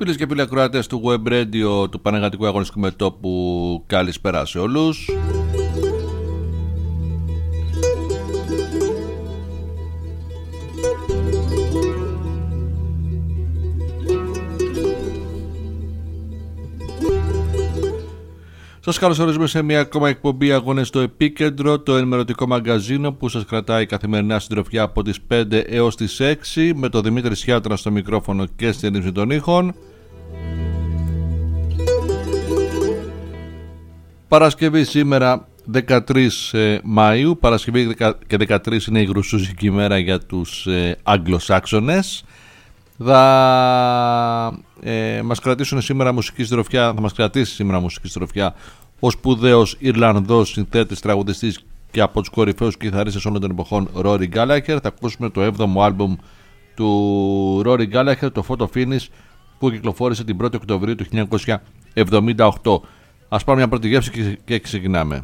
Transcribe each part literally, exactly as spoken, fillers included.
Φίλες και φίλοι ακροατές του Web Radio του Πανεγατικού Αγωνιστικού Μετώπου, καλησπέρα σε όλους. Σας καλωσορίζουμε σε μια ακόμα εκπομπή Αγώνες στο Επίκεντρο, το ενημερωτικό μαγκαζίνο που σας κρατάει καθημερινά συντροφιά από τις πέντε έως τις έξι, με τον Δημήτρη Σιάτρα στο μικρόφωνο και στην ρύθμιση των ήχων. Παρασκευή σήμερα δεκατρείς Μαΐου. Παρασκευή και δεκατρείς είναι η γρουσούζικη ημέρα για τους ε, Αγγλοσάξονες. Θα ε, μας κρατήσουν σήμερα μουσική συντροφιά, θα μας κρατήσει σήμερα μουσική συντροφιά ο σπουδαίος Ιρλανδός συνθέτης, τραγουδιστής και από τους κορυφαίους κιθαρίστες όλων των εποχών Rory Gallagher. Θα ακούσουμε το έβδομο άλμπουμ του Rory Gallagher, το Photo Finish, που κυκλοφόρησε την πρώτη Οκτωβρίου του χίλια εννιακόσια εβδομήντα οκτώ. Ας πάρουμε μια πρώτη γεύση και, και ξεκινάμε.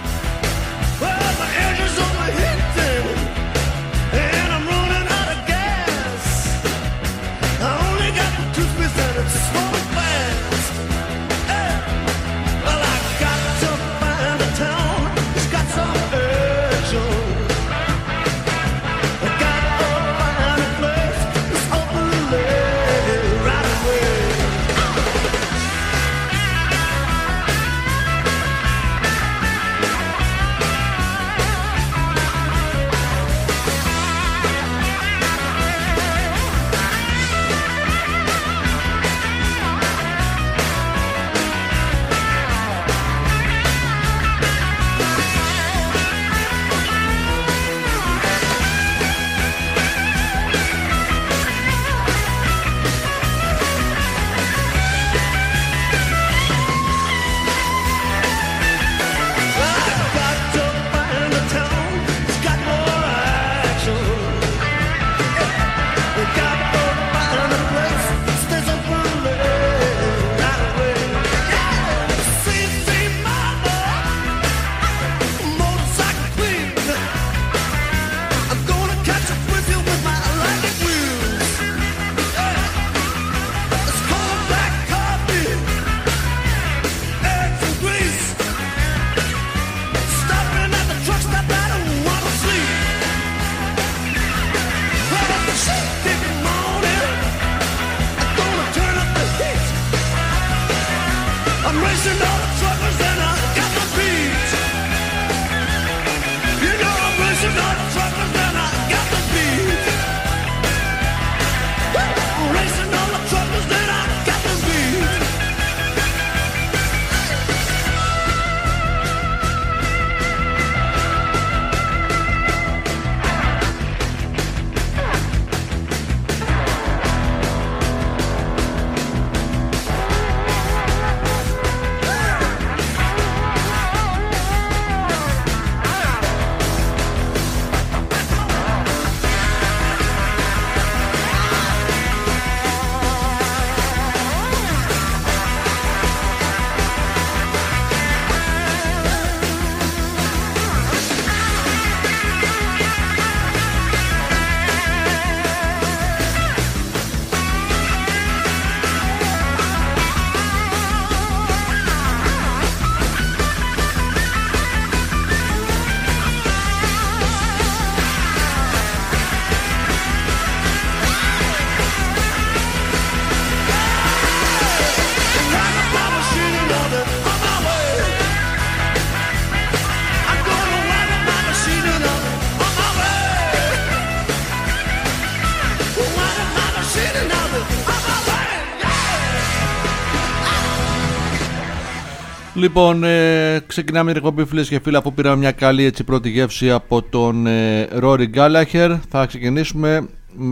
Λοιπόν, ε, ξεκινάμε την εκπομπή, φίλες και φίλοι, αφού πήραμε μια καλή έτσι πρώτη γεύση από τον ε, Rory Gallagher. Θα ξεκινήσουμε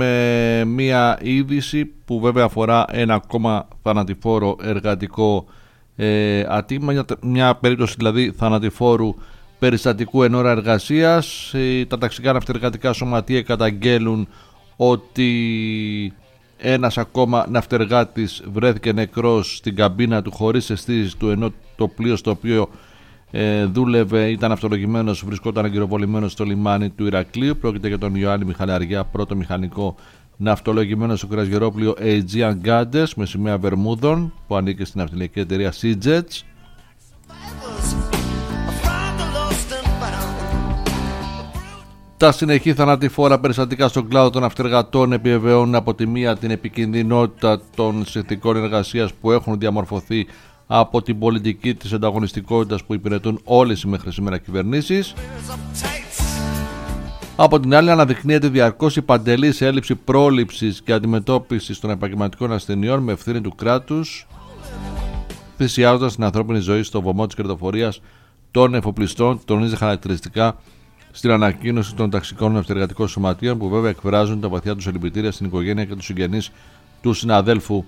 με μια είδηση που βέβαια αφορά ένα ακόμα θανατηφόρο εργατικό ε, ατύχημα, μια, μια περίπτωση δηλαδή θανατηφόρου περιστατικού εν ώρα εργασίας. Ε, τα ταξικά ναυτεργατικά σωματεία καταγγέλουν ότι ένας ακόμα ναυτεργάτης βρέθηκε νεκρός στην καμπίνα του χωρίς αισθήσεις του, ενώ το πλοίο στο οποίο ε, δούλευε ήταν αυτολογημένος, βρισκόταν αγκυροβολημένος στο λιμάνι του Ηρακλείου. Πρόκειται για τον Ιωάννη Μιχαλαριά, πρώτο μηχανικό ναυτολογημένο στο κρασγερόπλοιο Aegean Goddess με σημαία Βερμούδων που ανήκει στην ναυτιλιακή εταιρεία SeaJets. Τα συνεχή θανατηφόρα περιστατικά στον κλάδο των ναυτεργατών επιβεβαιώνουν από τη μία την επικινδυνότητα των συνθηκών εργασίας που έχουν διαμορφωθεί από την πολιτική της ανταγωνιστικότητας που υπηρετούν όλες οι μέχρι σήμερα κυβερνήσεις. Από την άλλη, αναδεικνύεται διαρκώς η παντελής έλλειψη πρόληψης και αντιμετώπισης των επαγγελματικών ασθενειών με ευθύνη του κράτους, θυσιάζοντας την ανθρώπινη ζωή στο βωμό της κερδοφορίας των εφοπλιστών, τονίζει χαρακτηριστικά στην ανακοίνωση των ταξικών ναυτεργατικών σωματείων, που βέβαια εκφράζουν τα βαθιά τους συλληπιτήρια στην οικογένεια και τους συγγενείς του συναδέλφου.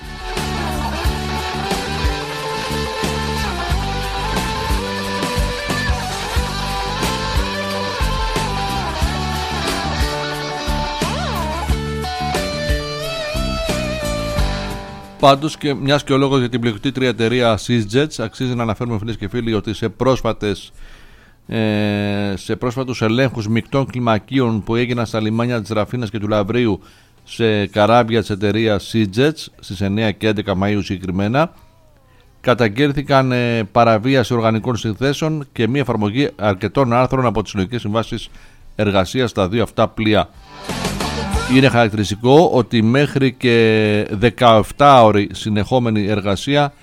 Πάντως, και μιας και ο λόγος για την πληκτήτρια εταιρεία SeaJets, αξίζει να αναφέρουμε, φίλες και φίλοι, ότι σε, πρόσφατες, ε, σε πρόσφατους ελέγχους μεικτών κλιμακίων που έγιναν στα λιμάνια της Ραφίνας και του Λαβρίου σε καράβια της εταιρείας SeaJets στις εννέα και έντεκα Μαΐου συγκεκριμένα, καταγγέλθηκαν ε, παραβίαση οργανικών συνθέσεων και μη εφαρμογή αρκετών άρθρων από τις συλλογικές συμβάσεις εργασίας στα δύο αυτά πλοία. Είναι χαρακτηριστικό ότι μέχρι και δεκαεπτάωρη συνεχόμενη εργασία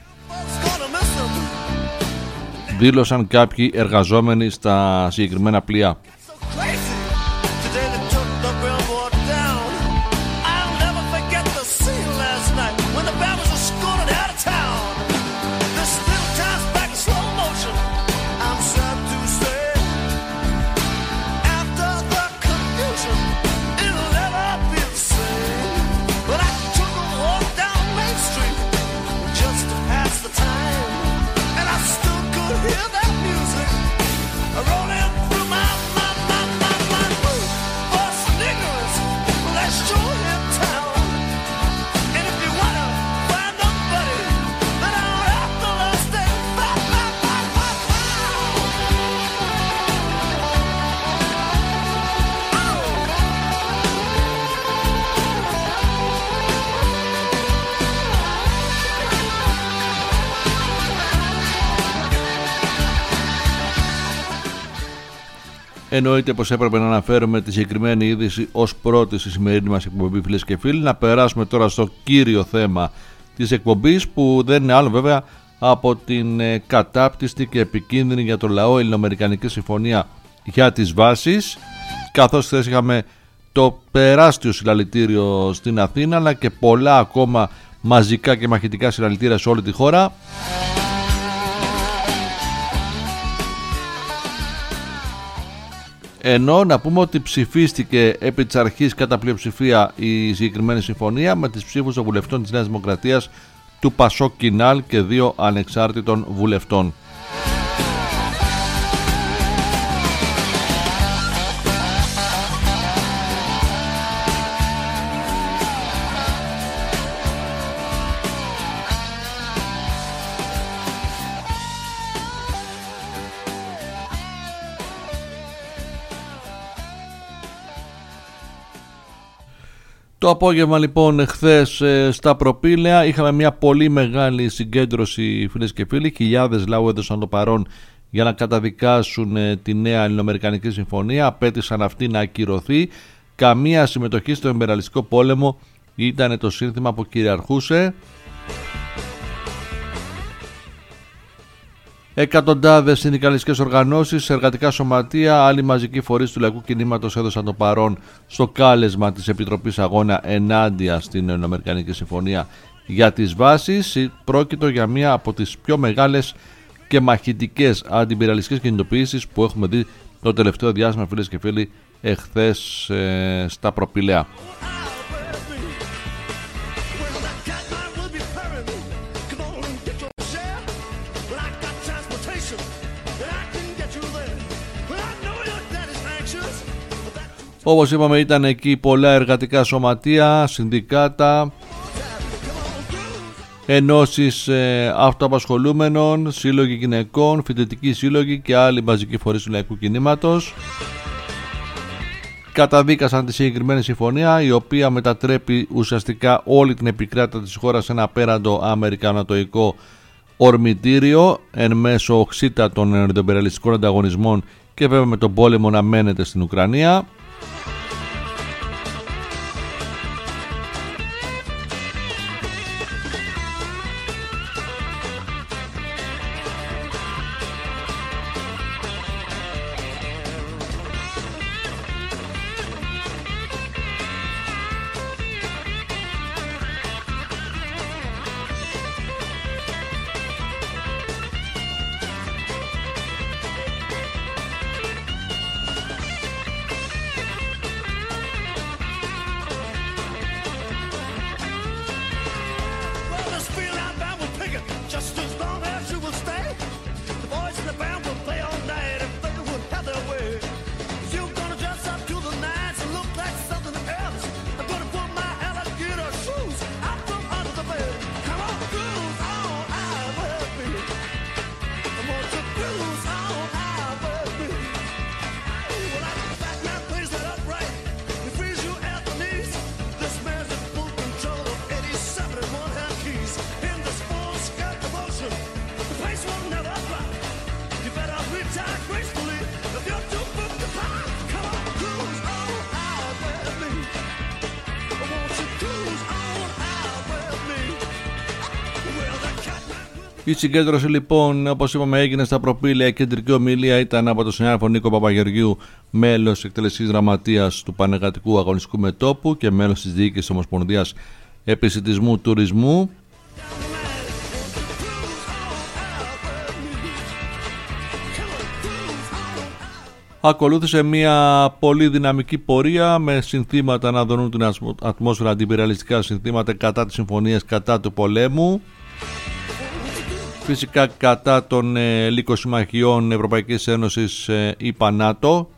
δήλωσαν κάποιοι εργαζόμενοι στα συγκεκριμένα πλοία. Εννοείται πως έπρεπε να αναφέρουμε τη συγκεκριμένη είδηση ως πρώτη στη σημερινή μας εκπομπή, φίλες και φίλοι. Να περάσουμε τώρα στο κύριο θέμα της εκπομπής, που δεν είναι άλλο βέβαια από την κατάπτυστη και επικίνδυνη για το λαό ελληνοαμερικανική συμφωνία για τις βάσεις, καθώς χθες είχαμε το τεράστιο συλλαλητήριο στην Αθήνα, αλλά και πολλά ακόμα μαζικά και μαχητικά συλλαλητήρια σε όλη τη χώρα. Ενώ να πούμε ότι ψηφίστηκε επί της αρχής κατά πλειοψηφία η συγκεκριμένη συμφωνία με τις ψήφους των βουλευτών της Νέας Δημοκρατίας, του Πασόκ Κινάλ και δύο ανεξάρτητων βουλευτών. Το απόγευμα λοιπόν χθες στα Προπήλαια είχαμε μια πολύ μεγάλη συγκέντρωση, φίλες και φίλοι. Χιλιάδες λαού έδωσαν το παρόν για να καταδικάσουν τη νέα ελληνοαμερικανική συμφωνία. Απέτησαν αυτή να ακυρωθεί. Καμία συμμετοχή στο εμπεραλιστικό πόλεμο ήταν το σύνθημα που κυριαρχούσε. Εκατοντάδες συνδικαλιστικές οργανώσεις, εργατικά σωματεία, άλλοι μαζικοί φορείς του λαϊκού κινήματος έδωσαν το παρόν στο κάλεσμα της Επιτροπής Αγώνα ενάντια στην Ελληνοαμερικανική Συμφωνία για τις βάσεις. Πρόκειτο για μία από τις πιο μεγάλες και μαχητικές αντιπυραλιστικές κινητοποιήσεις που έχουμε δει το τελευταίο διάστημα, φίλες και φίλοι, εχθές ε, στα Προπήλαια. Όπως είπαμε, ήταν εκεί πολλά εργατικά σωματεία, συνδικάτα, ενώσεις ε, αυτοαπασχολούμενων, σύλλογοι γυναικών, φοιτητικοί σύλλογοι και άλλοι μαζικοί φορείς του λαϊκού κινήματος. καταδίκασαν τη συγκεκριμένη συμφωνία, η οποία μετατρέπει ουσιαστικά όλη την επικράτεια της χώρας σε ένα απέραντο αμερικανοτοϊκό ορμητήριο εν μέσω οξύτα των ενδοϊμπεριαλιστικών ανταγωνισμών και βέβαια με τον πόλεμο να μένεται στην Ουκρανία. Η συγκέντρωση λοιπόν, όπως είπαμε, έγινε στα Προπήλαια. Η κεντρική ομιλία ήταν από τον συνάδελφο Νίκο Παπαγεωργίου, μέλος εκτελεστικής γραμματείας του Πανεργατικού Αγωνιστικού Μετώπου και μέλος της Διοίκησης Ομοσπονδίας Επισιτισμού Τουρισμού. Ακολούθησε μια πολύ δυναμική πορεία με συνθήματα να δονούν την ατμόσφαιρα, αντιπεριαλιστικά συνθήματα κατά τις συμφωνίες, κατά του πολέμου. Φυσικά κατά των ε, λυκοσυμμαχιών Ευρωπαϊκής Ένωσης ε, ΗΠΑ ΝΑΤΟ.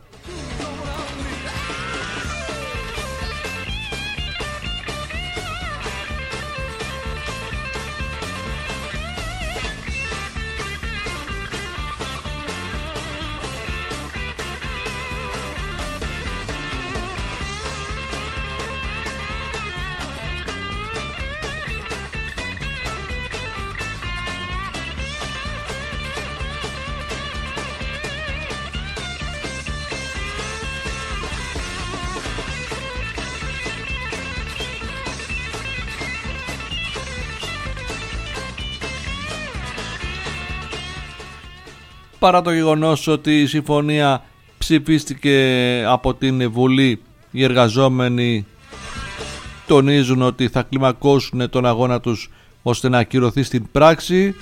Παρά το γεγονός ότι η συμφωνία ψηφίστηκε από την Βουλή, οι εργαζόμενοι τονίζουν ότι θα κλιμακώσουν τον αγώνα τους ώστε να ακυρωθεί στην πράξη.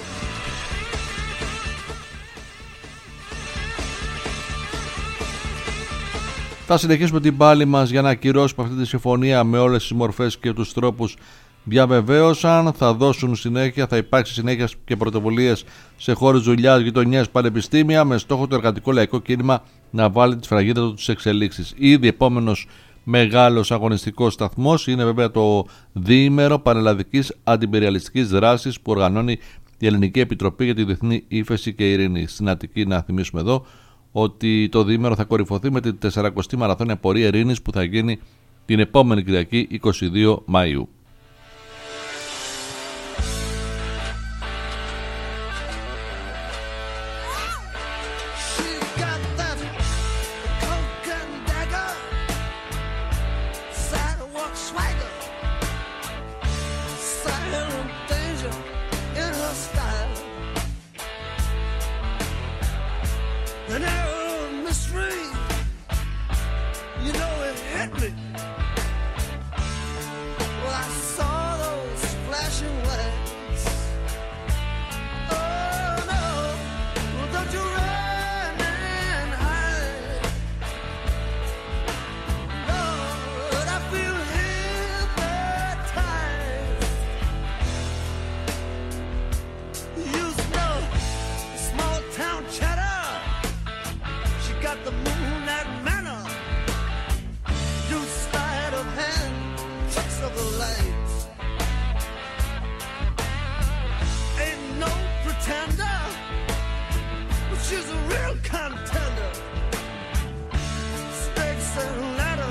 Θα συνεχίσουμε την πάλη μας για να ακυρώσουμε αυτή τη συμφωνία με όλες τις μορφές και τους τρόπους διαβεβαίωσαν. Θα δώσουν συνέχεια, θα υπάρξει συνέχεια και πρωτοβουλίες σε χώρες δουλειάς, γειτονιές, πανεπιστήμια, με στόχο το εργατικό λαϊκό κίνημα να βάλει τη σφραγίδα του στις εξελίξεις. Ήδη επόμενος μεγάλος αγωνιστικός σταθμός είναι βέβαια το διήμερο πανελλαδικής αντιπεριαλιστικής δράσης που οργανώνει η Ελληνική Επιτροπή για τη Διεθνή Ύφεση και Ειρήνη. Στην Αττική, να θυμίσουμε εδώ ότι το διήμερο θα κορυφωθεί με την τεσσαρακοστή μαραθώνια πορεία ειρήνης που θα γίνει την επόμενη Κυριακή είκοσι δύο Μαΐου. She's a real contender. Stakes and ladder.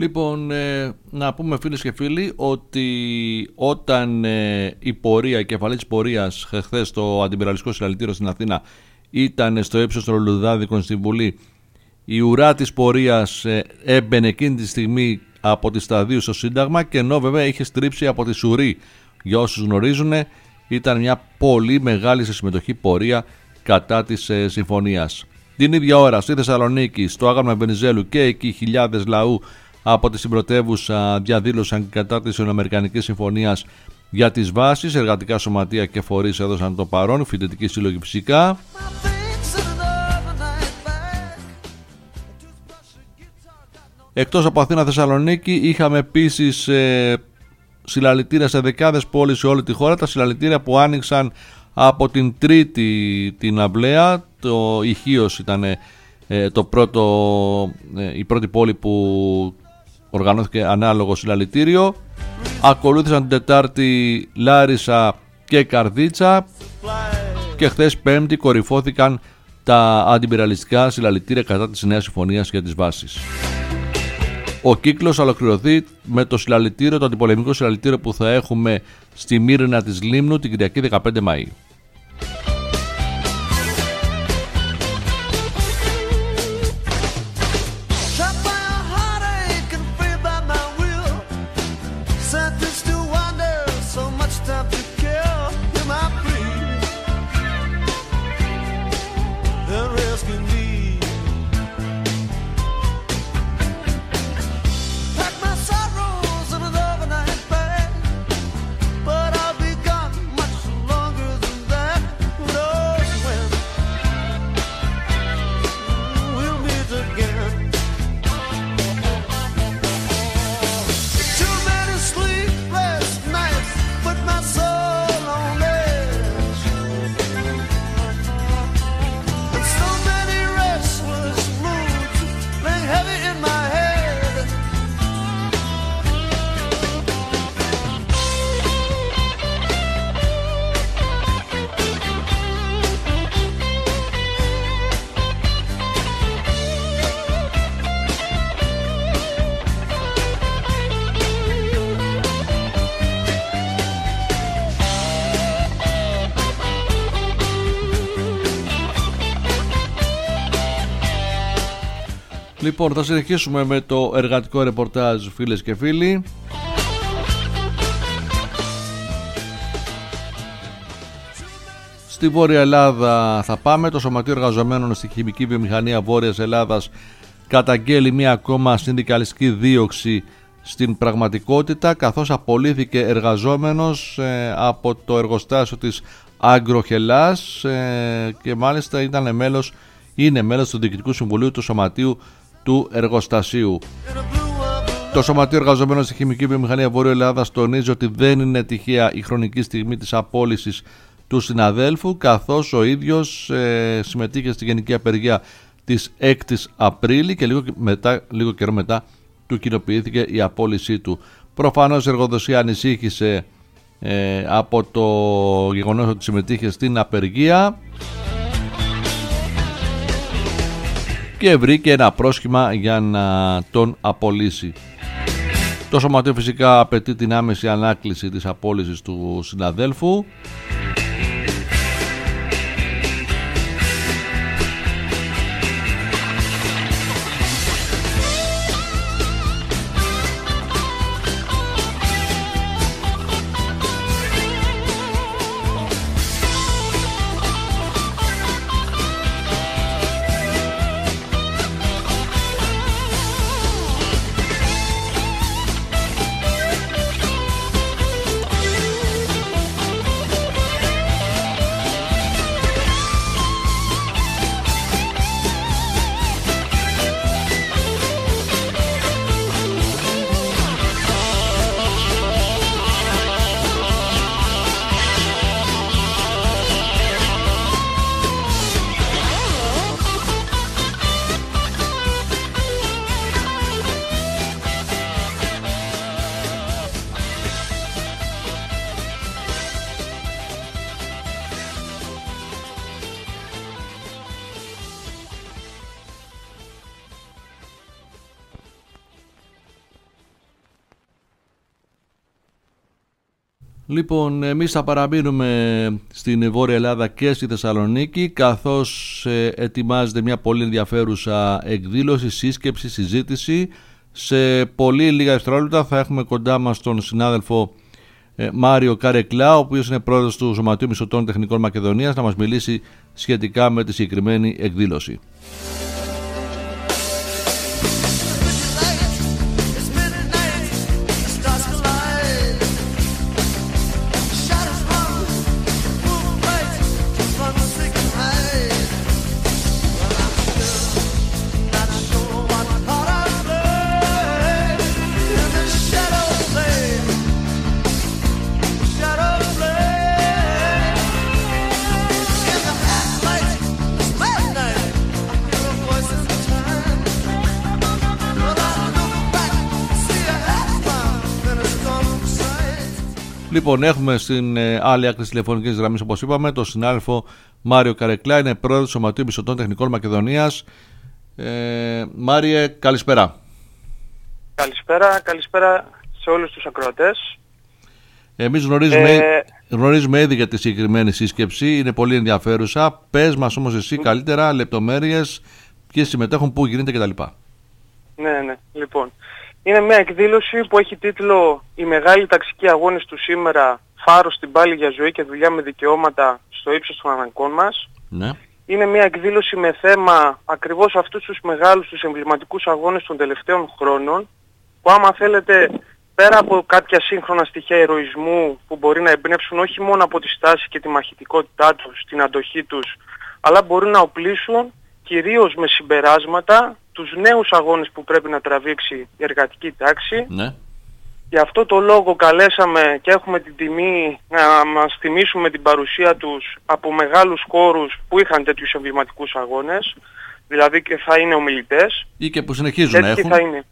Λοιπόν, ε, να πούμε φίλες και φίλοι ότι όταν ε, η πορεία, η κεφαλή της πορείας χθες στο αντιπυραλιστικό συλλαλητήριο στην Αθήνα ήταν στο ύψος των λουλουδάδικων στην Βουλή, η ουρά της πορείας ε, έμπαινε εκείνη τη στιγμή από τη Σταδίου στο Σύνταγμα, και ενώ βέβαια είχε στρίψει από τη Σουρή. Για όσους γνωρίζουν, ήταν μια πολύ μεγάλη σε συμμετοχή πορεία κατά της ε, συμφωνίας. Την ίδια ώρα στη Θεσσαλονίκη, στο Άγαλμα Βενιζέλου, και εκεί χιλιάδες λαού από τη συμπρωτεύουσα διαδήλωσαν κατά της Ιωνοαμερικανικής Συμφωνίας για τις βάσεις. Εργατικά σωματεία και φορείς έδωσαν το παρόν, φοιτητικοί σύλλογοι φυσικά. Εκτός από Αθήνα, Θεσσαλονίκη, είχαμε επίσης ε, συλλαλητήρια σε δεκάδες πόλεις σε όλη τη χώρα. Τα συλλαλητήρια που άνοιξαν από την Τρίτη την Αυλαία, το Ιχίος ήταν ε, το πρώτο, ε, η πρώτη πόλη που οργανώθηκε ανάλογο συλλαλητήριο. Ακολούθησαν την Τετάρτη Λάρισα και Καρδίτσα, και χθες Πέμπτη κορυφώθηκαν τα αντιπυραλιστικά συλλαλητήρια κατά της νέας συμφωνίας για τις βάσεις. Ο κύκλος ολοκληρωθεί με το συλλαλητήριο, το αντιπολεμικό συλλαλητήριο που θα έχουμε στη Μύρνα της Λίμνου την Κυριακή δεκαπέντε Μαΐου. Λοιπόν, θα συνεχίσουμε με το εργατικό ρεπορτάζ, φίλες και φίλοι. Στη Βόρεια Ελλάδα θα πάμε. Το Σωματείο Εργαζομένων στη Χημική Βιομηχανία Βόρειας Ελλάδας καταγγέλει μία ακόμα συνδικαλιστική δίωξη στην πραγματικότητα, καθώς απολύθηκε εργαζόμενος ε, από το εργοστάσιο της Αγκροχελάς ε, και μάλιστα ήταν μέλος, είναι μέλος του Διοικητικού Συμβουλίου του Σωματείου του Εργοστασίου. Το Σωματείο Εργαζομένων στη Χημική Βιομηχανία Βόρεια Ελλάδας τονίζει ότι δεν είναι τυχαία η χρονική στιγμή της απόλυσης του συναδέλφου, καθώς ο ίδιος ε, συμμετείχε στη γενική απεργία της έκτη Απρίλη και λίγο, μετά, λίγο καιρό μετά του κοινοποιήθηκε η απόλυσή του. Προφανώς η εργοδοσία ανησύχησε ε, από το γεγονός ότι συμμετείχε στην απεργία και βρήκε ένα πρόσχημα για να τον απολύσει. Το Σωματείο φυσικά απαιτεί την άμεση ανάκληση της απόλυσης του συναδέλφου. Λοιπόν, εμείς θα παραμείνουμε στην Βόρεια Ελλάδα και στη Θεσσαλονίκη, καθώς ε, ετοιμάζεται μια πολύ ενδιαφέρουσα εκδήλωση, σύσκεψη, συζήτηση. Σε πολύ λίγα δευτερόλεπτα θα έχουμε κοντά μας τον συνάδελφο ε, Μάριο Καρεκλά, ο οποίος είναι πρόεδρος του Σωματείου Μισθωτών Τεχνικών Μακεδονίας, να μας μιλήσει σχετικά με τη συγκεκριμένη εκδήλωση. Λοιπόν, έχουμε στην ε, άλλη άκρη της τηλεφωνικής γραμμής, όπως είπαμε, τον συνάδελφο Μάριο Καρεκλά, είναι πρόεδρος του Σωματείου Μισθωτών Τεχνικών Μακεδονίας. Ε, Μάριε, καλησπέρα. Καλησπέρα, καλησπέρα σε όλους τους ακροατές. Εμείς γνωρίζουμε, ε... γνωρίζουμε ήδη για τη συγκεκριμένη σύσκεψη, είναι πολύ ενδιαφέρουσα. Πες μας όμως εσύ καλύτερα λεπτομέρειες, ποιοι συμμετέχουν, πού γίνεται κτλ. Ναι, ναι, λοιπόν. Είναι μια εκδήλωση που έχει τίτλο «Οι μεγάλοι ταξικοί αγώνες του σήμερα, φάρος στην πάλη για ζωή και δουλειά με δικαιώματα στο ύψος των αναγκών μας». Ναι. Είναι μια εκδήλωση με θέμα ακριβώς αυτούς τους μεγάλους, τους εμβληματικούς αγώνες των τελευταίων χρόνων, που άμα θέλετε, πέρα από κάποια σύγχρονα στοιχεία ηρωισμού που μπορεί να εμπνεύσουν όχι μόνο από τη στάση και τη μαχητικότητά τους, την αντοχή τους, αλλά μπορούν να οπλίσουν κυρίως με συμπεράσματα τους νέους αγώνες που πρέπει να τραβήξει η εργατική τάξη. Ναι. Γι' αυτό το λόγο καλέσαμε και έχουμε την τιμή να μας θυμίσουμε την παρουσία τους από μεγάλους χώρους που είχαν τέτοιους εμβληματικούς αγώνες, δηλαδή και θα είναι ομιλητές. Ή και που συνεχίζουν να έχουν. Θα είναι,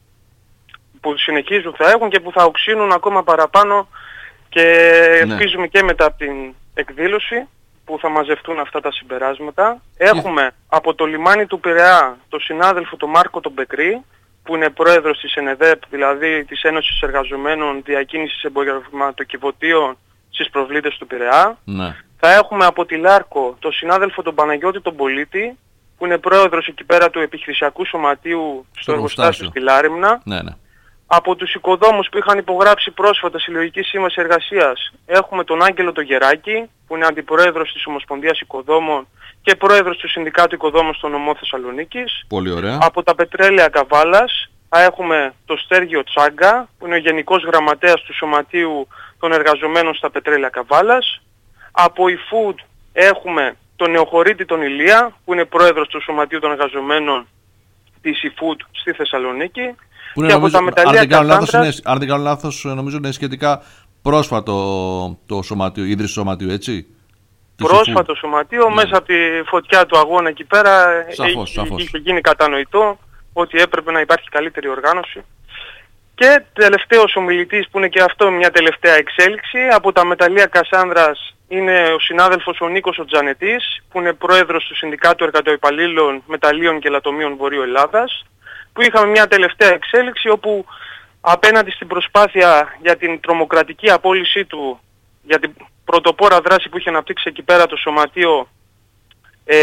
που συνεχίζουν θα έχουν και που θα οξύνουν ακόμα παραπάνω και ναι. Ελπίζουμε και μετά από την εκδήλωση που θα μαζευτούν αυτά τα συμπεράσματα. Έχουμε yeah. από το λιμάνι του Πειραιά τον συνάδελφο τον Μάρκο τον Μπεκρή, που είναι πρόεδρος της ΕΝΕΔΕΠ, δηλαδή της Ένωσης Εργαζομένων Διακίνησης Εμπορευματοκιβωτίων στις προβλήτες του Πειραιά. Ναι. Θα έχουμε από τη Λάρκο τον συνάδελφο τον Παναγιώτη τον Πολίτη, που είναι πρόεδρος εκεί πέρα του Επιχειρησιακού Σωματείου στο, στο εργοστάσιο στη Λάριμνα. Ναι, ναι. Από τους οικοδόμους που είχαν υπογράψει πρόσφατα συλλογική σύμβαση εργασίας έχουμε τον Άγγελο τον Γεράκη, που είναι αντιπρόεδρος της Ομοσπονδίας Οικοδόμων και πρόεδρος του Συνδικάτου Οικοδόμων στο νομό Θεσσαλονίκης. Πολύ ωραία. Από τα πετρέλαια Καβάλας θα έχουμε τον Στέργιο Τσάγκα, που είναι ο Γενικός Γραμματέας του Σωματείου των Εργαζομένων στα πετρέλαια Καβάλας. Από η Food έχουμε τον Νεοχωρίτη τον Ηλία, που είναι πρόεδρος του Σωματείου των Εργαζομένων της η Food στη Θεσσαλονίκη. Που είναι, νομίζω, αν, δεν κάνω λάθος, είναι, αν δεν κάνω λάθος, νομίζω είναι σχετικά πρόσφατο το σωματείο, η ίδρυση του σωματείου, έτσι. Πρόσφατο σωματείο, ναι. Μέσα από τη φωτιά του αγώνα εκεί πέρα σαφώς, είχε, σαφώς. είχε γίνει κατανοητό ότι έπρεπε να υπάρχει καλύτερη οργάνωση. Και τελευταίος ομιλητής, που είναι και αυτό μια τελευταία εξέλιξη, από τα μεταλλεία Κασάνδρας είναι ο συνάδελφος ο Νίκος ο Τζανετής, που είναι πρόεδρος του Συνδικάτου Εργατοϊπαλλήλων Μεταλλείων και Λατομείων Βορείου Ελλάδας, που είχαμε μια τελευταία εξέλιξη όπου απέναντι στην προσπάθεια για την τρομοκρατική απόλυσή του, για την πρωτοπόρα δράση που είχε αναπτύξει εκεί πέρα το σωματείο, ε,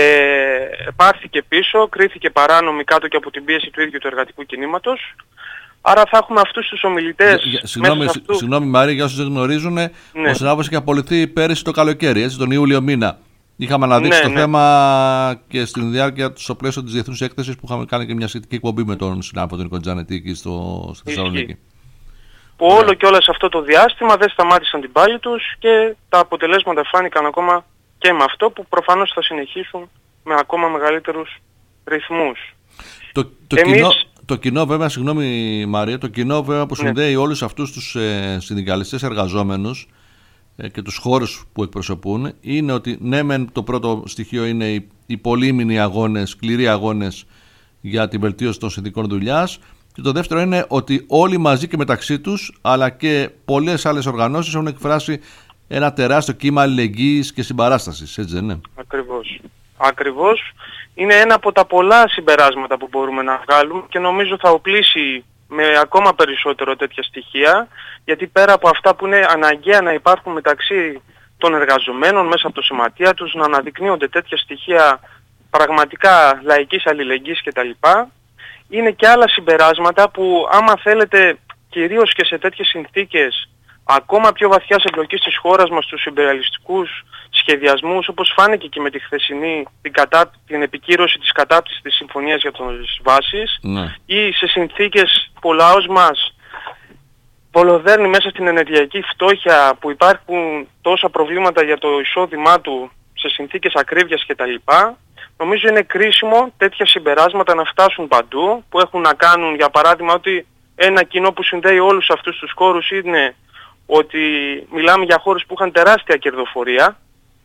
πάρθηκε πίσω, κρίθηκε παράνομη κάτω και από την πίεση του ίδιου του εργατικού κινήματος. Άρα θα έχουμε αυτούς τους ομιλητές. Για, για, συγγνώμη, αυτού... συγγνώμη Μαρία, για όσους δεν γνωρίζουν, ναι. Ο συνάδελφος είχε απολυθεί πέρυσι το καλοκαίρι, έτσι, τον Ιούλιο μήνα. Είχαμε αναδείξει ναι, το ναι. θέμα και στην διάρκεια του στο πλαίσιο της διεθνούς έκθεσης που είχαμε κάνει και μια σχετική εκπομπή με τον συνάδελφο τον Νίκο Τζανετή εκεί στο, στη Θεσσαλονίκη. Που yeah. όλο και όλα σε αυτό το διάστημα δεν σταμάτησαν την πάλη τους και τα αποτελέσματα φάνηκαν ακόμα και με αυτό, που προφανώς θα συνεχίσουν με ακόμα μεγαλύτερους ρυθμούς. Το, το, Εμείς... κοινό, το κοινό βέβαια, συγγνώμη Μαρία, το κοινό βέβαια που συνδέει ναι. όλους αυτούς τους ε, συνδικαλιστές εργαζόμενους και τους χώρους που εκπροσωπούν είναι ότι ναι μεν το πρώτο στοιχείο είναι οι, οι πολύμηνοι αγώνες, σκληροί αγώνες για την βελτίωση των συνθηκών δουλειάς, και το δεύτερο είναι ότι όλοι μαζί και μεταξύ τους αλλά και πολλές άλλες οργανώσεις έχουν εκφράσει ένα τεράστιο κύμα αλληλεγγύης και συμπαράστασης, έτσι δεν είναι? Ακριβώς. Ακριβώς. Είναι ένα από τα πολλά συμπεράσματα που μπορούμε να βγάλουμε και νομίζω θα οπλίσει με ακόμα περισσότερο τέτοια στοιχεία, γιατί πέρα από αυτά που είναι αναγκαία να υπάρχουν μεταξύ των εργαζομένων μέσα από το σωματεία τους, να αναδεικνύονται τέτοια στοιχεία πραγματικά λαϊκής αλληλεγγύης κτλ. Είναι και άλλα συμπεράσματα που, άμα θέλετε, κυρίως και σε τέτοιες συνθήκες ακόμα πιο βαθιάς εμπλοκής της χώρας μας στους ιμπεριαλιστικούς σχεδιασμούς, όπως φάνηκε και με τη χθεσινή την, κατά, την επικύρωση της κατάπτυσης της Συμφωνίας για τις Βάσεις, ναι. ή σε συνθήκες που ο λαός μας βολοδέρνει μέσα στην ενεργειακή φτώχεια, που υπάρχουν τόσα προβλήματα για το εισόδημά του σε συνθήκες ακρίβειας κτλ. Νομίζω είναι κρίσιμο τέτοια συμπεράσματα να φτάσουν παντού, που έχουν να κάνουν, για παράδειγμα, ότι ένα κοινό που συνδέει όλους αυτούς τους χώρους είναι ότι μιλάμε για χώρους που είχαν τεράστια κερδοφορία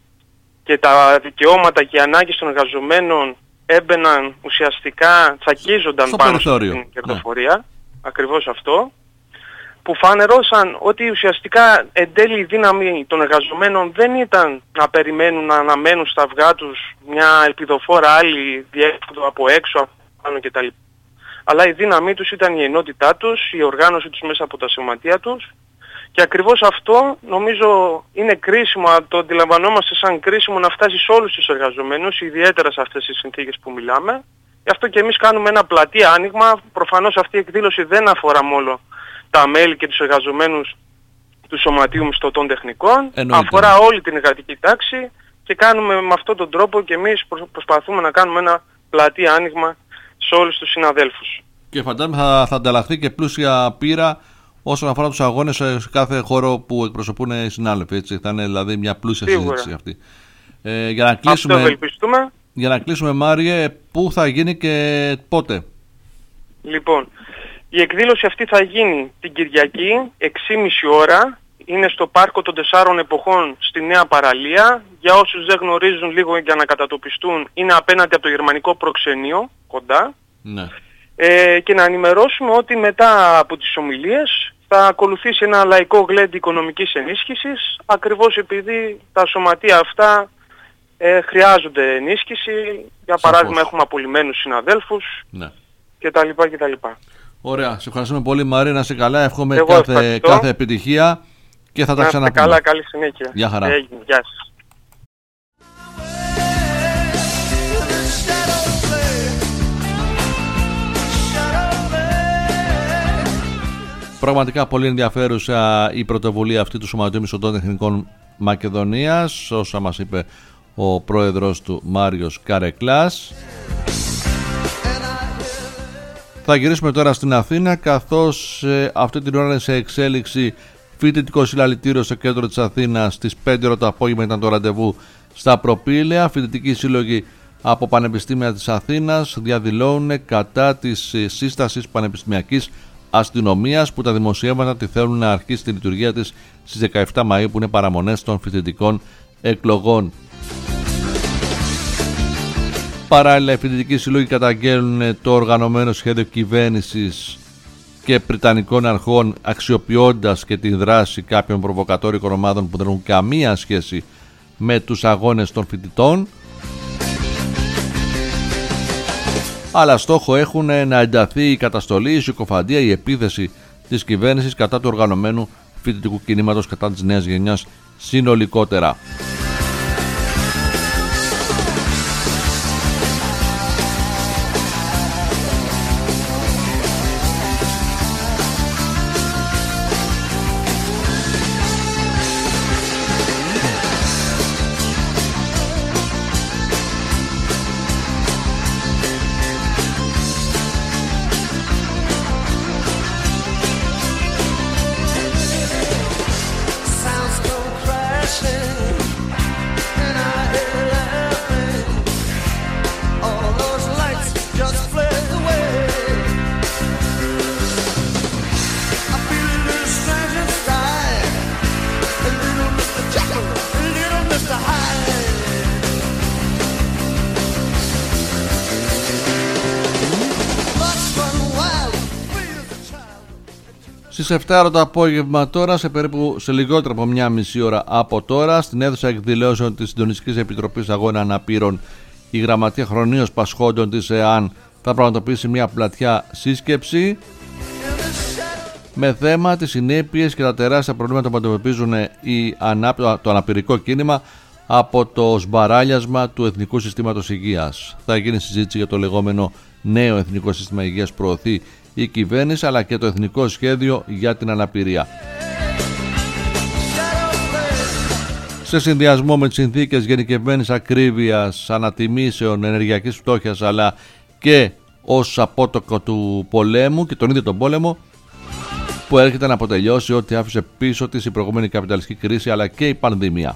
και τα δικαιώματα και οι ανάγκες των εργαζομένων έμπαιναν ουσιαστικά, τσακίζονταν στο πάνω περιθώριο. στην κερδοφορία. Ναι. Ακριβώς αυτό. Που φανερώσαν ότι ουσιαστικά εν τέλει η δύναμη των εργαζομένων δεν ήταν να περιμένουν, να αναμένουν στα αυγά τους μια ελπιδοφόρα άλλη διέξοδο από έξω, από πάνω κτλ. Αλλά η δύναμή τους ήταν η ενότητά τους, η οργάνωση τους μέσα από τα σωματεία τους, και ακριβώς αυτό νομίζω είναι κρίσιμο, το αντιλαμβανόμαστε σαν κρίσιμο να φτάσει σε όλους τους εργαζομένους, ιδιαίτερα σε αυτές τις συνθήκες που μιλάμε. Γι' αυτό και εμείς κάνουμε ένα πλατή άνοιγμα. Προφανώς αυτή η εκδήλωση δεν αφορά μόνο τα μέλη και τους εργαζομένους του Σωματείου Μισθωτών Τεχνικών, εννοείται, αφορά όλη την εργατική τάξη, και κάνουμε με αυτόν τον τρόπο και εμείς προσπαθούμε να κάνουμε ένα πλατή άνοιγμα σε όλους τους συναδέλφους. Και φαντάζομαι θα, θα ανταλλαχθεί και πλούσια πείρα όσον αφορά τους αγώνες σε κάθε χώρο που εκπροσωπούν οι συνάδελφοι. Έτσι. Θα είναι δηλαδή μια πλούσια Σίγουρα. συζήτηση αυτή. Ε, για να κλείσουμε, αυτό ευελπιστούμε. Για να κλείσουμε, Μάριε, πού θα γίνει και πότε? Λοιπόν, η εκδήλωση αυτή θα γίνει την Κυριακή, έξι και μισή ώρα. Είναι στο Πάρκο των Τεσσάρων Εποχών στη Νέα Παραλία. Για όσους δεν γνωρίζουν, λίγο για να κατατοπιστούν, είναι απέναντι από το γερμανικό προξενείο, κοντά. Ναι. Ε, και να ενημερώσουμε ότι μετά από τις ομιλίες θα ακολουθήσει ένα λαϊκό γλέντι οικονομικής ενίσχυσης, ακριβώς επειδή τα σωματεία αυτά ε, χρειάζονται ενίσχυση. Για παράδειγμα, έχουμε απολυμμένους συναδέλφους, ναι, κτλ. κτλ. Ωραία. Σε ευχαριστούμε πολύ, Μαρία. Να είσαι καλά. Εύχομαι κάθε, κάθε επιτυχία και θα τα ξαναπούμε. Να είστε καλά. Καλή συνέχεια. Γεια χαρά. Ε, γεια σας. Πραγματικά πολύ ενδιαφέρουσα η πρωτοβουλία αυτή του Σωματείου Μισθωτών Τεχνικών Μακεδονίας, όσα μας είπε ο πρόεδρος του, Μάριος Καρεκλάς. Θα γυρίσουμε τώρα στην Αθήνα, καθώς ε, αυτή την ώρα είναι σε εξέλιξη φοιτητικό συλλαλητήριο στο κέντρο της Αθήνας. Στις πέντε ώρα το απόγευμα ήταν το ραντεβού στα Προπήλαια. Φοιτητικοί σύλλογοι από πανεπιστήμια της Αθήνας διαδηλώνουν κατά της σύστασης πανεπιστημιακής αστυνομίας, που τα δημοσιεύματα τη θέλουν να αρχίσει τη λειτουργία της στις δεκαεφτά Μαΐου, που είναι παραμονές των φοιτητικών εκλογών. Παράλληλα, οι φοιτητικοί σύλλογοι καταγγέλνουν το οργανωμένο σχέδιο κυβέρνησης και πριτανικών αρχών, αξιοποιώντας και τη δράση κάποιων προβοκατόρικων ομάδων που δεν έχουν καμία σχέση με τους αγώνες των φοιτητών. Αλλά στόχο έχουν να ενταθεί η καταστολή, η συκοφαντία, η επίθεση της κυβέρνησης κατά του οργανωμένου φοιτητικού κινήματος, κατά της νέας γενιάς συνολικότερα. Στις επτά το απόγευμα τώρα, σε περίπου σε λιγότερο από μια μισή ώρα από τώρα, στην αίθουσα εκδηλώσεων της Συντονιστικής Επιτροπής Αγώνα Αναπήρων, η Γραμματεία Χρονίως Πασχόντων της ΕΑΝ θα πραγματοποιήσει μια πλατιά σύσκεψη. με θέμα τις συνέπειες και τα τεράστια προβλήματα που αντιμετωπίζουν η ανά... το αναπηρικό κίνημα από το σμπαράλιασμα του Εθνικού Συστήματος Υγείας. Θα γίνει συζήτηση για το λεγόμενο νέο Εθνικό Σύστημα Υγείας που προωθεί η κυβέρνηση, αλλά και το Εθνικό Σχέδιο για την Αναπηρία. Σε συνδυασμό με τις συνθήκες γενικευμένης ακρίβειας, ανατιμήσεων, ενεργειακής φτώχειας, αλλά και ως απότοκο του πολέμου και τον ίδιο τον πόλεμο που έρχεται να αποτελειώσει ό,τι άφησε πίσω της η προηγούμενη καπιταλιστική κρίση, αλλά και η πανδημία.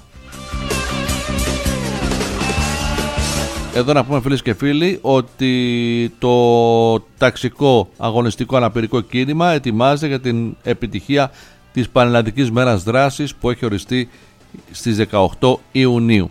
Εδώ να πούμε, φίλες και φίλοι, ότι το ταξικό αγωνιστικό αναπηρικό κίνημα ετοιμάζεται για την επιτυχία της Πανελλαδικής Μέρας Δράσης που έχει οριστεί στις δεκαοκτώ Ιουνίου.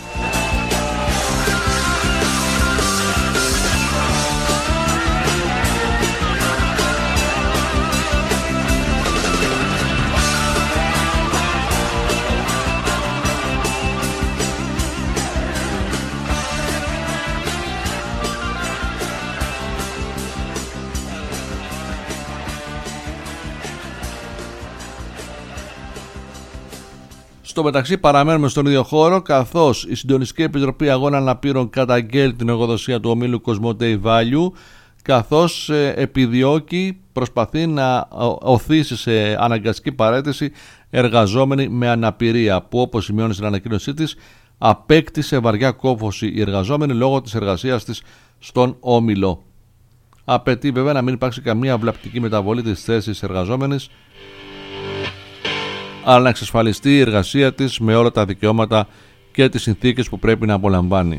Στο μεταξύ παραμένουμε στον ίδιο χώρο, καθώς η Συντονιστική Επιτροπή Αγώνων Αναπήρων καταγγέλει την εργοδοσία του ομίλου Cosmote Value, καθώς επιδιώκει, προσπαθεί να οθήσει σε αναγκαστική παραίτηση εργαζόμενοι με αναπηρία, που όπως σημειώνει στην ανακοίνωσή της απέκτησε βαριά κόπωση η εργαζόμενη λόγω της εργασίας της στον όμιλο. Απαιτεί βέβαια να μην υπάρξει καμία βλαπτική μεταβολή της θέσης εργαζόμενης, αλλά να εξασφαλιστεί η εργασία της με όλα τα δικαιώματα και τις συνθήκες που πρέπει να απολαμβάνει.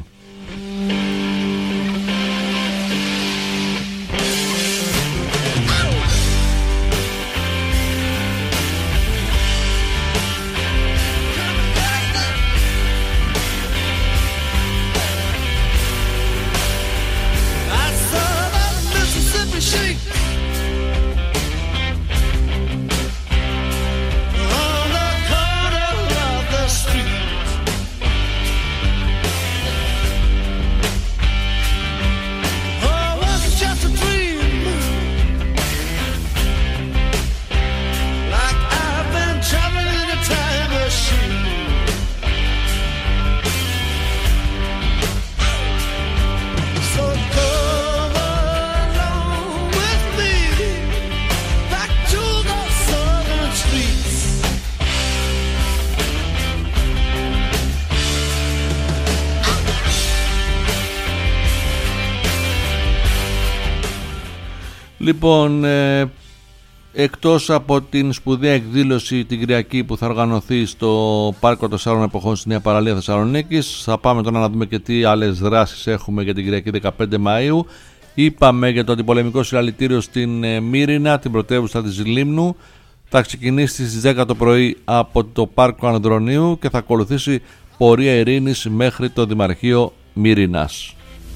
Λοιπόν, ε, εκτός από την σπουδαία εκδήλωση την Κυριακή που θα οργανωθεί στο Πάρκο Τεσσάρων Εποχών στη Νέα Παραλία Θεσσαλονίκης, θα πάμε τώρα να δούμε και τι άλλες δράσεις έχουμε για την Κυριακή δεκαπέντε Μαΐου. Είπαμε για το αντιπολεμικό συλλαλητήριο στην ε, Μύρινα, την πρωτεύουσα της Λίμνου. Θα ξεκινήσει στις δέκα το πρωί από το Πάρκο Ανδρονίου και θα ακολουθήσει πορεία ειρήνης μέχρι το Δημαρχείο Μύρινας.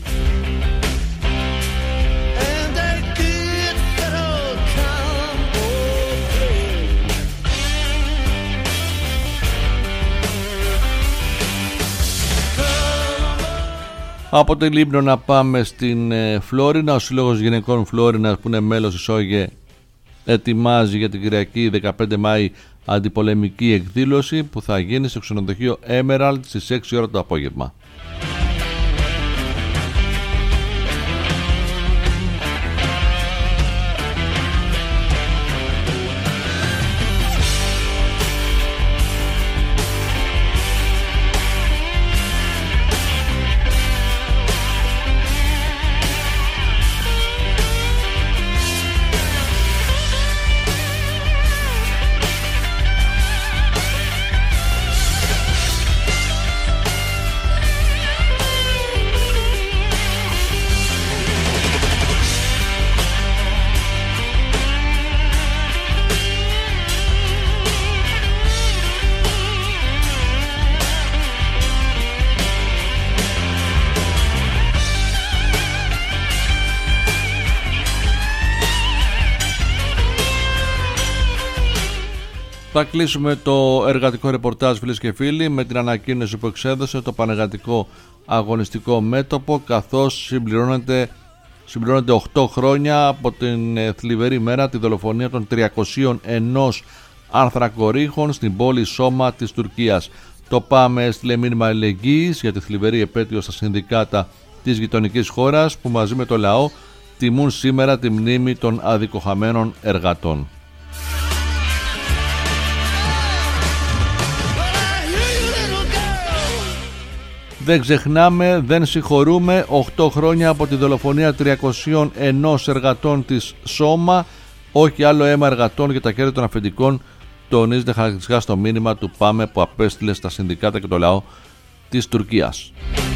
Από τη Λίμνο να πάμε στην ε, Φλόρινα. Ο Σύλλογος Γυναικών Φλόρινας, που είναι μέλος της ΟΓΕ, ετοιμάζει για την Κυριακή δεκαπέντε Μαΐου αντιπολεμική εκδήλωση που θα γίνει στο ξενοδοχείο Emerald στις έξι ώρα το απόγευμα. Θα κλείσουμε το εργατικό ρεπορτάζ, φίλες και φίλοι, με την ανακοίνωση που εξέδωσε το Πανεργατικό Αγωνιστικό Μέτωπο, καθώς συμπληρώνεται συμπληρώνεται οκτώ χρόνια από την θλιβερή μέρα, τη δολοφονία των τριακοσίων ενός ανθρακορίχων στην πόλη Σόμα της Τουρκίας. Το ΠΑΜ έστειλε μήνυμα αλληλεγγύης για τη θλιβερή επέτειο στα συνδικάτα της γειτονικής χώρας που μαζί με το λαό τιμούν σήμερα τη μνήμη των αδικοχαμένων εργατών. Δεν ξεχνάμε, δεν συγχωρούμε. οκτώ χρόνια από τη δολοφονία τριακοσίων ενός εργατών της Σόμα. Όχι άλλο αίμα εργατών για τα κέρδη των αφεντικών, τονίζεται χαρακτηριστικά στο μήνυμα του ΠΑΜ που απέστειλε στα συνδικάτα και το λαό της Τουρκίας.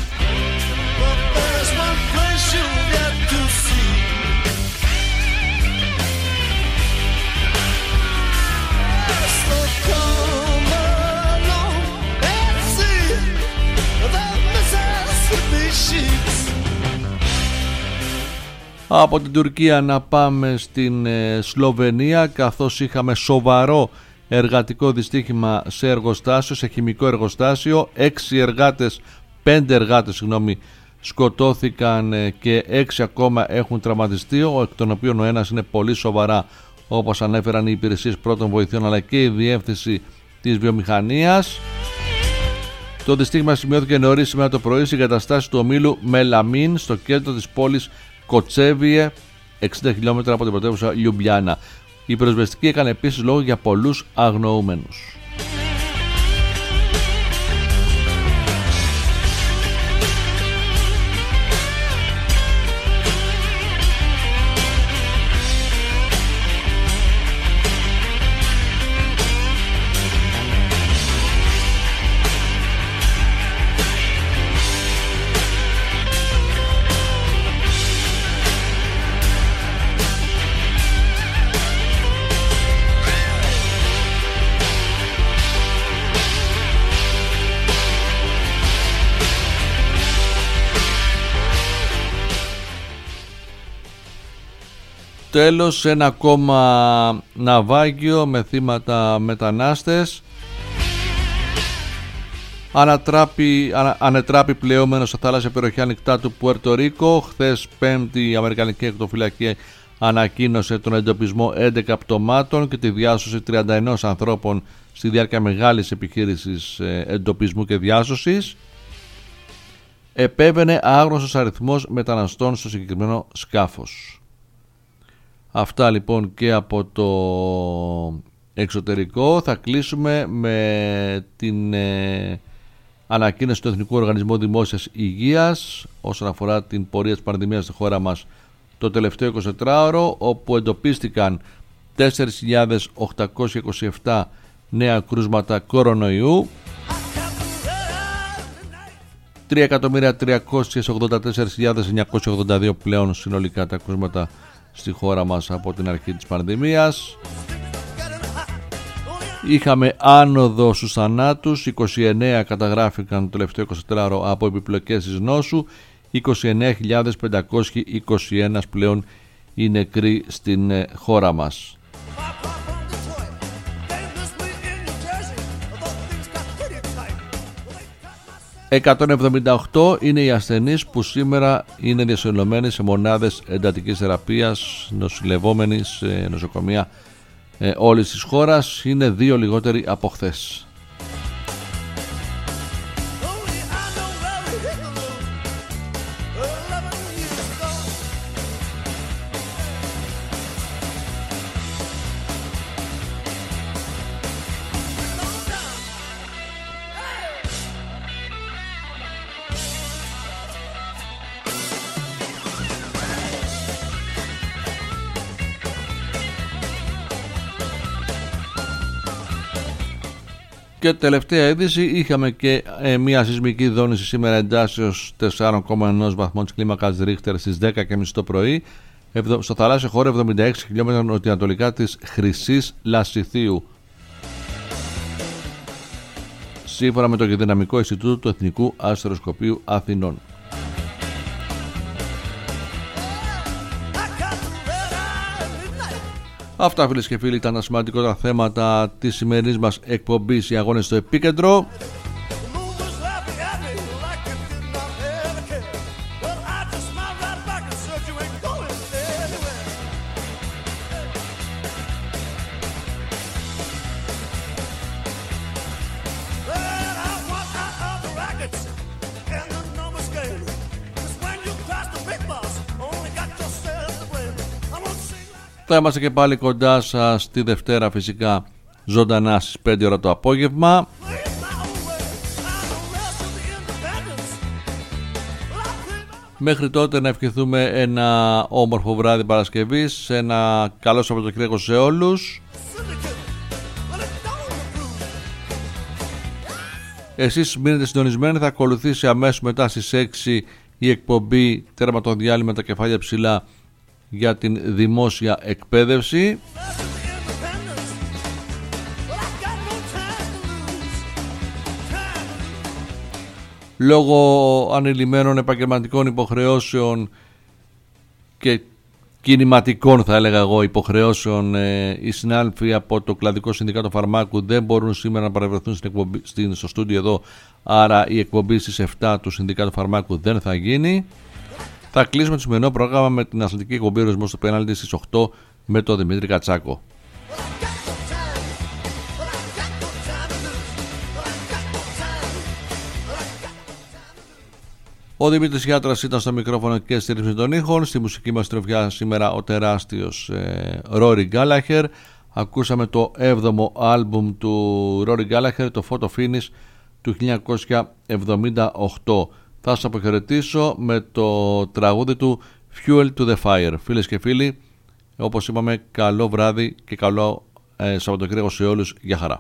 Από την Τουρκία να πάμε στην ε, Σλοβενία, καθώς είχαμε σοβαρό εργατικό δυστύχημα σε εργοστάσιο, σε χημικό εργοστάσιο. Έξι εργάτες, πέντε εργάτες συγγνώμη, σκοτώθηκαν ε, και έξι ακόμα έχουν τραυματιστεί, εκ των οποίων ο ένας είναι πολύ σοβαρά, όπως ανέφεραν οι υπηρεσίες πρώτων βοηθειών αλλά και η διεύθυνση της βιομηχανίας. Το δυστύχημα σημειώθηκε νωρίς σήμερα το πρωί στις εγκαταστάσεις του ομίλου Μελαμίν στο κέντρο της πόλης Κοτσέβιε, εξήντα χιλιόμετρα από την πρωτεύουσα Λιουμπλιάνα. Η πυροσβεστική έκανε επίσης λόγο για πολλούς αγνοούμενους. Τέλος, ένα ακόμα ναυάγιο με θύματα μετανάστες. Ανατράπη, ανα, ανετράπη πλεόμενο στα θάλασσια περιοχή ανοιχτά του Πουέρτο Ρίκο. Χθες Πέμπτη η Αμερικανική Εκτοφυλακή ανακοίνωσε τον εντοπισμό έντεκα πτωμάτων και τη διάσωση τριάντα ένα ανθρώπων στη διάρκεια μεγάλης επιχείρησης εντοπισμού και διάσωσης. Επέβαινε άγνωστος αριθμός μεταναστών στο συγκεκριμένο σκάφος. Αυτά λοιπόν και από το εξωτερικό. Θα κλείσουμε με την ε, ανακοίνωση του Εθνικού Οργανισμού Δημόσιας Υγείας όσον αφορά την πορεία της πανδημίας στη χώρα μας το τελευταίο εικοσιτετράωρο, όπου εντοπίστηκαν τέσσερις χιλιάδες οκτακόσια είκοσι επτά νέα κρούσματα κορονοϊού, τρία εκατομμύρια τριακόσιες ογδόντα τέσσερις χιλιάδες εννιακόσια ογδόντα δύο πλέον συνολικά τα κρούσματα στη χώρα μας από την αρχή της πανδημίας. Είχαμε άνοδο στους θανάτους, είκοσι εννέα καταγράφηκαν το τελευταίο εικοσιτετράωρο από επιπλοκές της νόσου, είκοσι εννέα χιλιάδες πεντακόσιοι είκοσι ένα πλέον οι νεκροί στην χώρα μας. εκατόν εβδομήντα οκτώ είναι οι ασθενείς που σήμερα είναι διασωλωμένοι σε μονάδες εντατικής θεραπείας, νοσηλευόμενοι σε νοσοκομεία ε, όλης της χώρας. Είναι δύο λιγότεροι από χθες. Και τελευταία είδηση, είχαμε και ε, μια σεισμική δόνηση σήμερα εντάσεως τέσσερα κόμμα ένα βαθμών της κλίμακας Ρίχτερ στις δέκα και μισή το πρωί στο θαλάσσιο χώρο εβδομήντα έξι χιλιόμετρα νοτιοανατολικά της Χρυσής Λασιθίου, σύμφωνα με το Δυναμικό Ινστιτούτο του Εθνικού Αστεροσκοπείου Αθηνών. Αυτά, φίλες και φίλοι, ήταν τα σημαντικότερα θέματα της σημερινής μας εκπομπής, οι αγώνες στο επίκεντρο. Θα είμαστε και πάλι κοντά σας τη Δευτέρα φυσικά ζωντανά στις πέντε ώρα το απόγευμα. Μέχρι τότε να ευχηθούμε ένα όμορφο βράδυ Παρασκευής, ένα καλό Σαββατοκύριακο σε όλους. Εσείς μείνετε συντονισμένοι, θα ακολουθήσει αμέσως μετά στις έξι η εκπομπή Τέρμα το διάλειμμα, τα κεφάλια ψηλά για την δημόσια εκπαίδευση. Λόγω ανηλυμένων επαγγελματικών υποχρεώσεων και κινηματικών, θα έλεγα εγώ, υποχρεώσεων, ε, οι συνάδελφοι από το Κλαδικό Συνδικάτο Φαρμάκου δεν μπορούν σήμερα να παρευρεθούν στην εκπομπή, στην, στο στούντιο εδώ, άρα η εκπομπή στις επτά του Συνδικάτου Φαρμάκου δεν θα γίνει. Θα κλείσουμε το σημερινό πρόγραμμα με την αθλητική εκπομπή Ορισμός στο Πέναλτι στις οκτώ με τον Δημήτρη Κατσάκο. Ο Δημήτρης Γιάτρας ήταν στο μικρόφωνο και στη ρύθμιση των ήχων. Στη μουσική μας τροφιά σήμερα ο τεράστιος ε, Rory Gallagher. Ακούσαμε το έβδομο άλμπουμ του Rory Gallagher, το Photo Finish του χίλια εννιακόσια εβδομήντα οκτώ. Θα σας αποχαιρετήσω με το τραγούδι του Fuel to the Fire. Φίλες και φίλοι, όπως είπαμε, καλό βράδυ και καλό ε, Σαββατοκύριακο σε όλους. Γεια χαρά.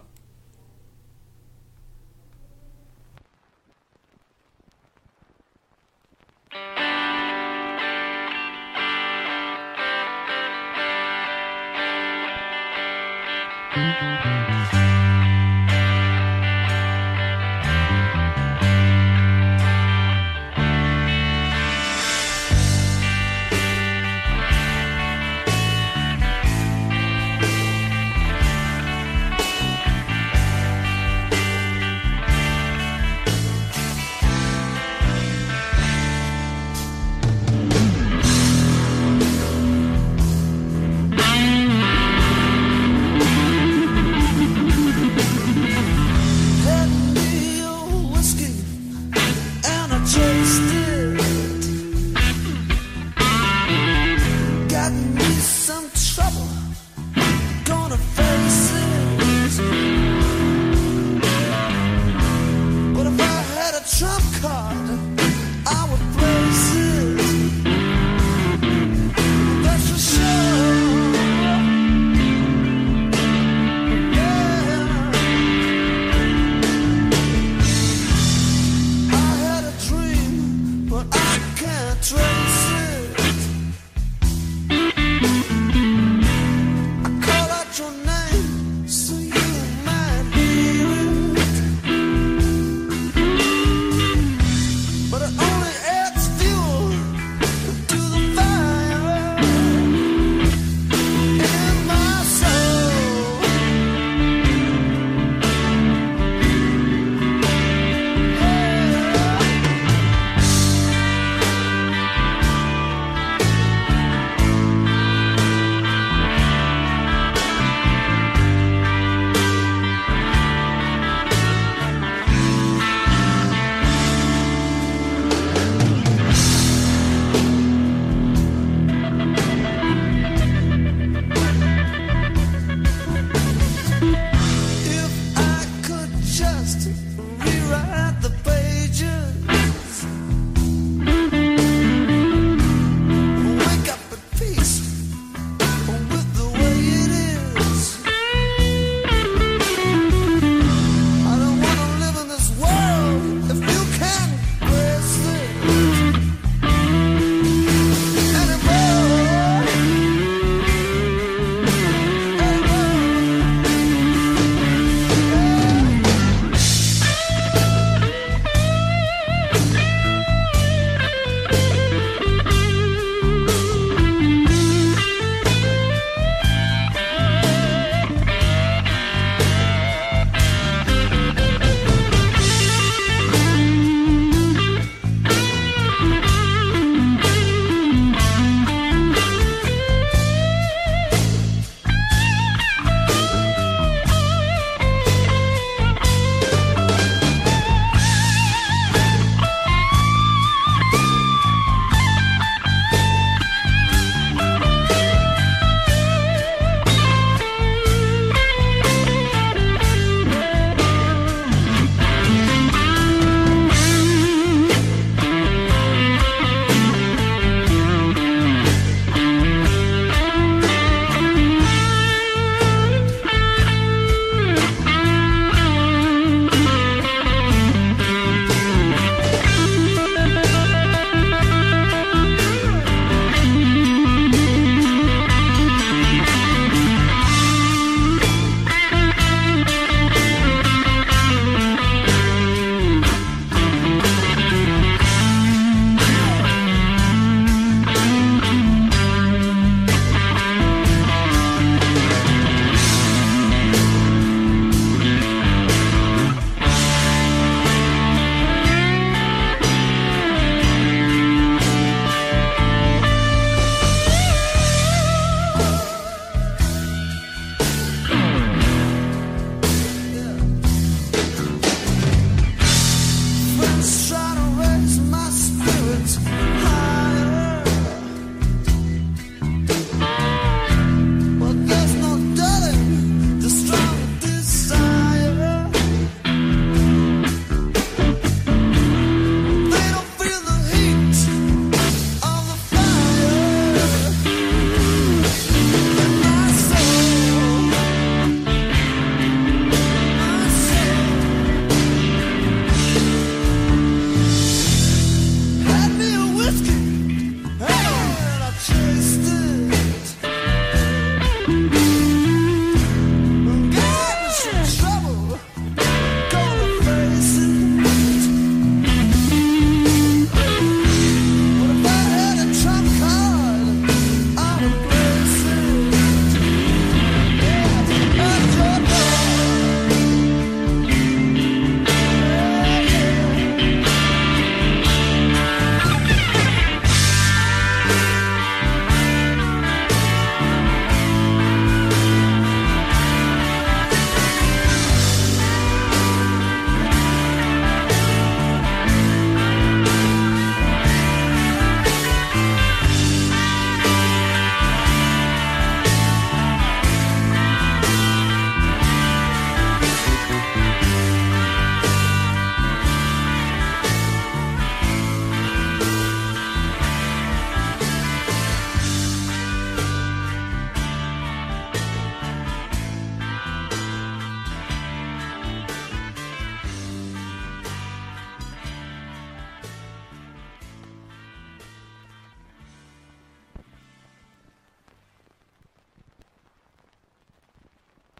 Trump